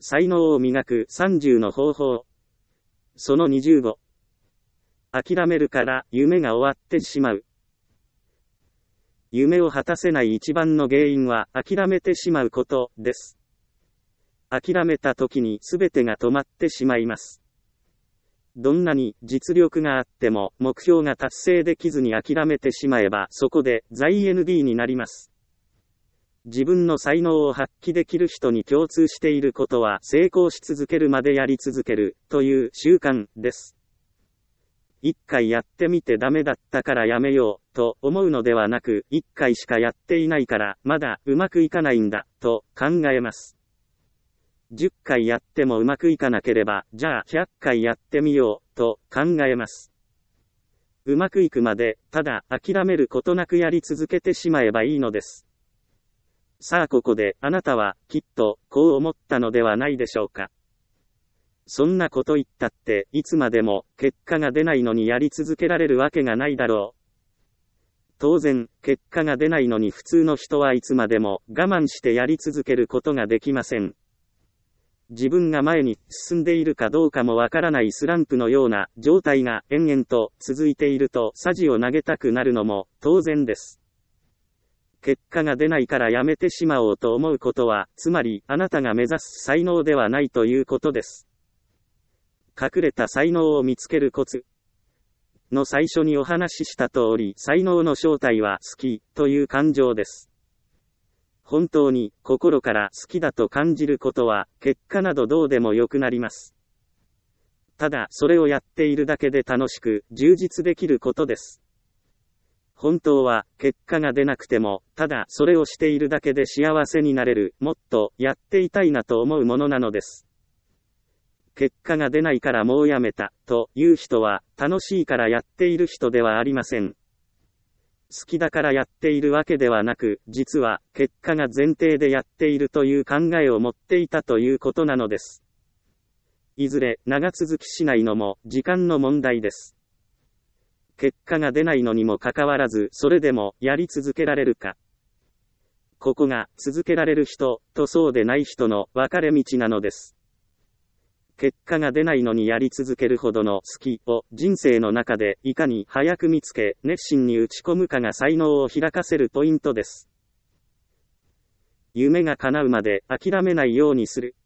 才能を磨く30の方法。その25。諦めるから夢が終わってしまう。夢を果たせない一番の原因は諦めてしまうことです。諦めた時に全てが止まってしまいます。どんなに実力があっても目標が達成できずに諦めてしまえばそこで在 ND になります。自分の才能を発揮できる人に共通していることは成功し続けるまでやり続けるという習慣です。一回やってみてダメだったからやめようと思うのではなく、一回しかやっていないからまだうまくいかないんだと考えます。10回やってもうまくいかなければ、じゃあ100回やってみようと考えます。うまくいくまでただ諦めることなくやり続けてしまえばいいのです。さあここであなたはきっとこう思ったのではないでしょうか。そんなこと言ったっていつまでも結果が出ないのにやり続けられるわけがないだろう。当然結果が出ないのに普通の人はいつまでも我慢してやり続けることができません。自分が前に進んでいるかどうかもわからないスランプのような状態が延々と続いていると匙を投げたくなるのも当然です。結果が出ないからやめてしまおうと思うことは、つまりあなたが目指す才能ではないということです。隠れた才能を見つけるコツの最初にお話しした通り、才能の正体は好きという感情です。本当に心から好きだと感じることは結果などどうでもよくなります。ただそれをやっているだけで楽しく充実できることです。本当は結果が出なくてもただそれをしているだけで幸せになれる、もっとやっていたいなと思うものなのです。結果が出ないからもうやめたという人は楽しいからやっている人ではありません。好きだからやっているわけではなく、実は結果が前提でやっているという考えを持っていたということなのです。いずれ長続きしないのも時間の問題です。結果が出ないのにもかかわらずそれでもやり続けられるか。ここが続けられる人とそうでない人の分かれ道なのです。結果が出ないのにやり続けるほどの好きを人生の中でいかに早く見つけ熱心に打ち込むかが才能を開かせるポイントです。夢が叶うまで諦めないようにする。